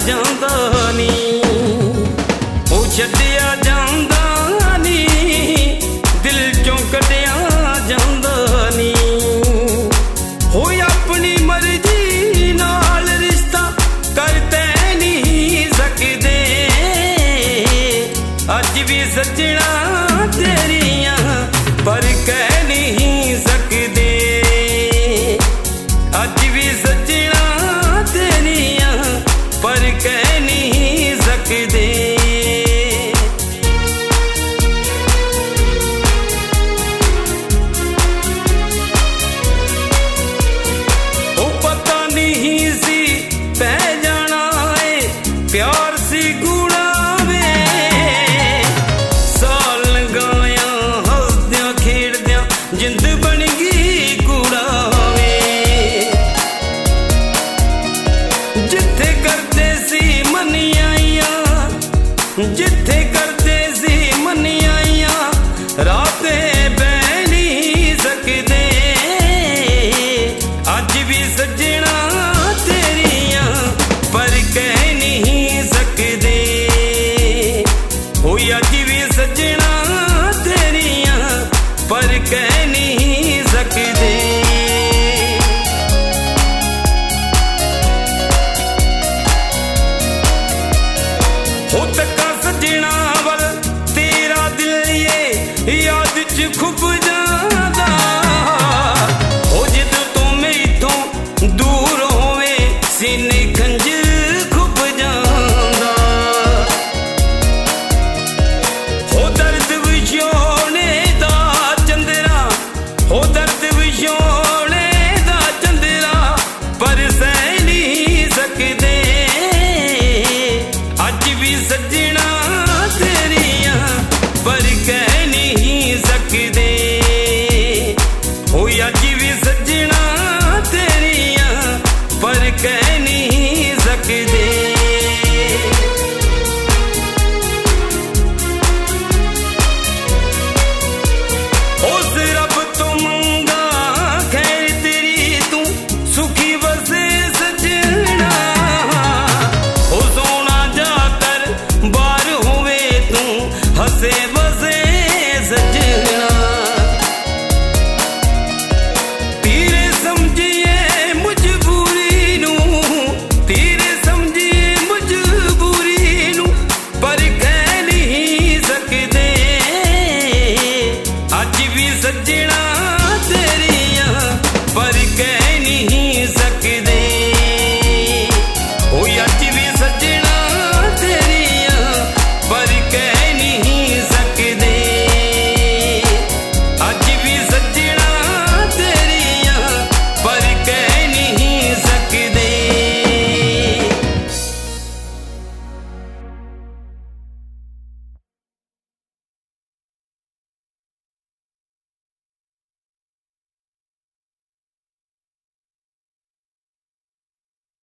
ਜਾਂਦਾ ਨੀ, ਉਹ ਛੱਡਿਆ ਜਾਂਦਾ ਨੀ, ਦਿਲ ਚੋਂ ਕੱਢਿਆ ਜਾਂਦਾ ਨੀ। ਹੋਈ ਆਪਣੀ ਮਰਜ਼ੀ ਨਾਲ ਰਿਸ਼ਤਾ ਕਰ ਤੈ ਨਹੀਂ ਸਕਦੇ, ਅੱਜ ਵੀ ਸੱਜਣਾ ਤੇਰੀਆਂ ਪਰ ਕਹਿ ਨਹੀਂ ਸਕਦੇ, ਅੱਜ ਵੀ ਸੱਜਣਾ ਤੇਰੀਆਂ ਪਰ ਕਹਿ ਨਹੀਂ ਸਕਦੇ। ਉਹ ਪਤਾ ਨਹੀਂ ਸੀ ਪੈ ਜਾਣਾ ਏ ਪਿਆਰ ਸੀ ਗੂੜਾ ਵੇ, ਸਾਲ ਲੰਘਾਇਆ ਹੱਸਦਿਆਂ ਖੇਡਦਿਆਂ ਜਿੰਦ ਬਣ ਗਈ ਕੂੜਾ ਵੇ। ਜਿੱਥੇ ਕਰਦੇ ਸੀ ਮੰਨਿਆਈਆਂ, ਜਿੱਥੇ ਕਰਦੇ ਸੀ ਮੰਨਿਆਈਆਂ, ਰਾਤੇ ਬਹਿ ਨਹੀਂ ਸਕਦੇ, ਅੱਜ ਵੀ ਸੱਜਣਾ ਤੇਰੀਆਂ ਪਰ ਕਹਿ ਨਹੀਂ ਸਕਦੇ, ਹੋਈ ਅੱਜ ਵੀ ਸੱਜਣਾ ਤੇਰੀਆਂ ਪਰ ਕਹਿ ਨਹੀਂ ਸਕਦੇ। ਹੋ ਤੱਕਾਂ ਸੱਜਣਾ ਵੱਲ ਤੇਰਾ ਦਿਲ ਏ ਯਾਦ ਚ ਖੁੱਭ